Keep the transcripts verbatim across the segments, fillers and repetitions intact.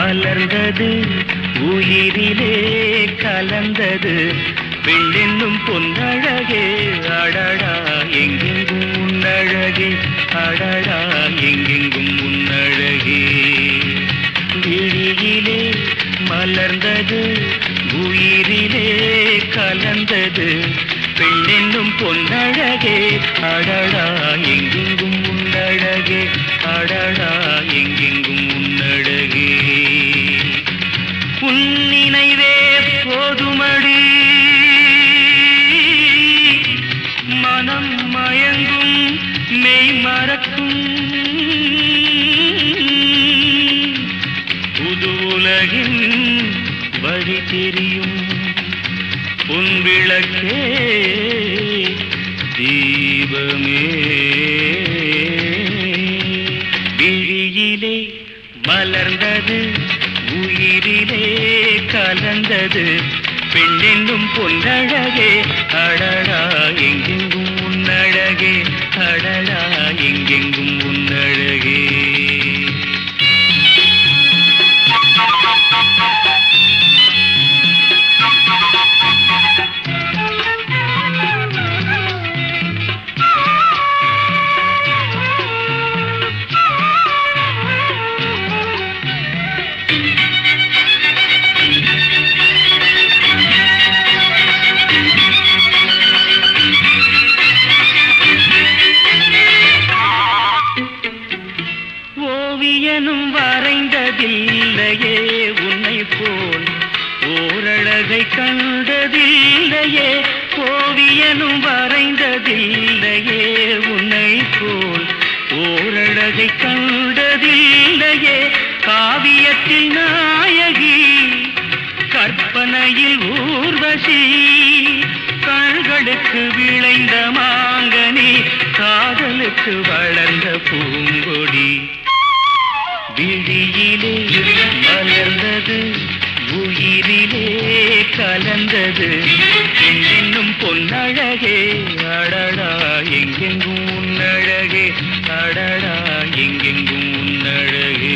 மலர்ந்தது உயிரிலே கலந்தது வெள்ளென்னும் பொன்னழகே அடடா எங்கெங்கும் உன்னழகே அடடா எங்கெங்கும் உன்னழகே விழியிலே மலர்ந்தது உயிரிலே கலந்தது பெண்ணென்னும் பொன்னழகே அடடா எங்கெங்கும் உன்னழகே அடடா எங்கெங்கும் உன்னழகே உன் நினைவே போதுமடி மனம் மயங்கும் மெய் மறக்கும் புது உலகின் வழி தெரியும் உன் விளக்கே தீபமே விழியிலே மலர்ந்தது உயிரிலே கலந்தது பெண்ணென்னும் பொன்னழகே அடடா எங்கெங்கும் உன்னழகே அடடா எங்கெங்கும் உன்னழகே ஓவியனும் வரைந்ததில்லையே உன்னை போல் ஓரழகை கண்டதில்லையே ஓவியனும் வரைந்ததில்லையே உன்னை போல் ஓரழகை கண்டதில்லையே காவியத்தில் நாயகி கற்பனையில் ஊர்வசி கண்களுக்கு விளைந்த மாங்கனி காதலுக்கு வளர்ந்த பூங்கொடி விழியிலே மலர்ந்தது உயிரிலே கலந்தது என்னும் பொன்னழகே அடடா எங்கெங்கும் உன்னழகே அடடா எங்கெங்கும் உன்னழகே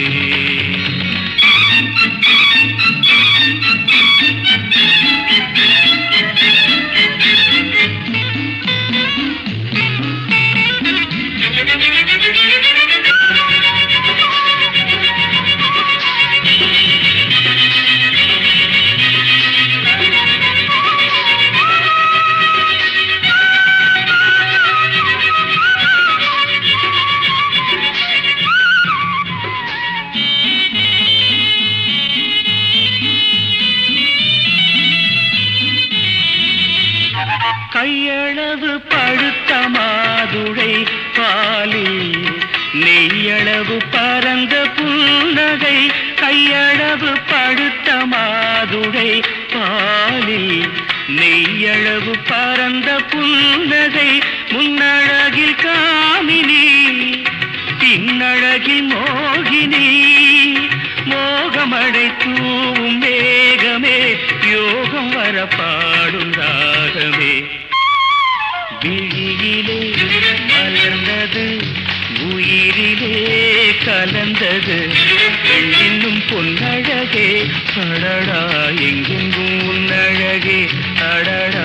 கையளவு பழுத்த மாதுளை பாலில் நெய்யளவு பரந்த புன்னகை கையளவு பழுத்த மாதுளை பாலில் நெய்யளவு பரந்த புன்னகை முன்னழகில் காமினி பின்னழகில் மோகினி மோகமடை தூவும் மேகமே யோகம் வர பாடும் ராகமே விழியிலே மலர்ந்தது உயிரிலே கலந்தது பெண்ணின்னும் பொன்னழகே அடடா எங்கெங்கும் உன்னழகே அடடா